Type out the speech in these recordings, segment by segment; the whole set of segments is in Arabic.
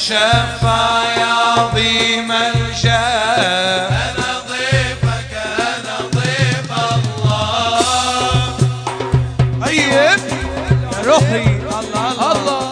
مشفع يا عظيم الجاه. أنا ضيفك أنا ضيف الله. طيب يا روحي الله الله.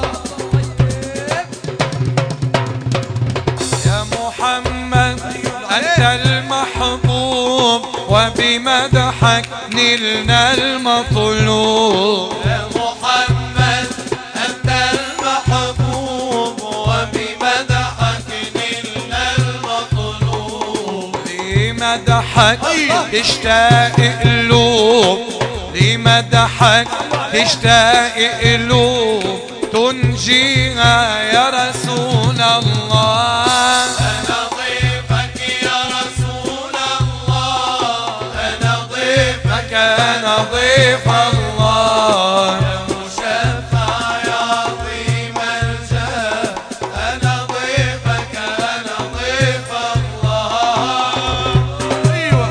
يا محمد أنت المحبوب وبمدحك نلنا المطلوب. يا محمد أنت المحبوب وبمدحك نلنا المطلوب. لمدحك تشتاق قلوب، لمدحك تشتاق قلوب تنجيها يا رسول الله. أنا ضيفك يا رسول الله. أنا ضيفك أنا ضيف الله. يا مشفع يا عظيم الجاه. أنا ضيفك أنا ضيف الله. أيوة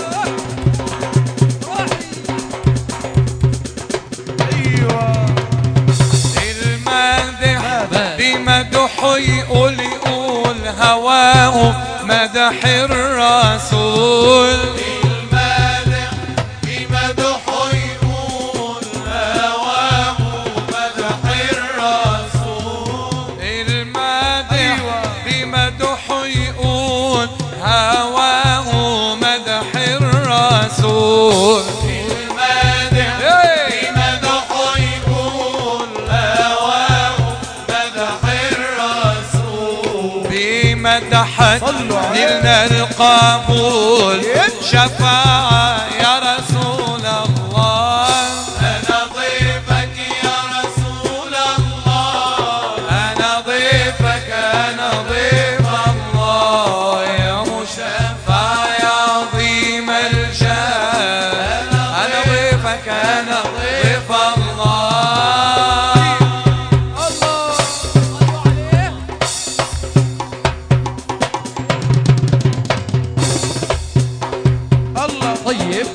أيوة. المادح بمدحه يقول هواه مدح الرسول. المادح بمدحه يقول هواه مدح الرسول. المادح بمدحه يقول هواه مدح الرسول. المادح بمدحه يقول هواه مدح الرسول. بمدحك نلنا القبول شفاعة يا رسول الله. أنا ضيفك يا رسول الله. أنا ضيفك أنا ضيف الله. يا مشفع يا عظيم الجاه. أنا ضيفك أنا ضيف الله. الله طيب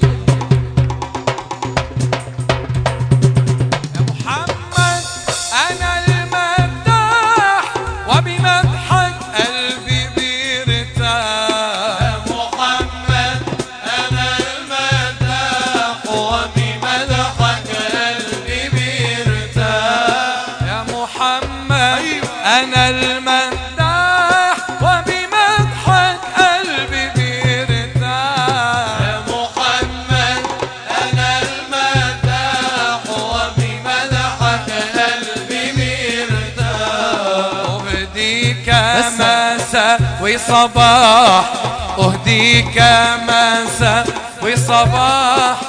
يا محمد أنا المداح وبمدحك قلبي بيرتاح. يا محمد أنا المداح وبمدحك قلبي بيرتاح. يا محمد أنا المداح وبمدحك قلبي بيرتاح. يا محمد أنا المداح وبمدحك قلبي بيرتاح. أهديك مساء وصباح، أهديك مساء وصباح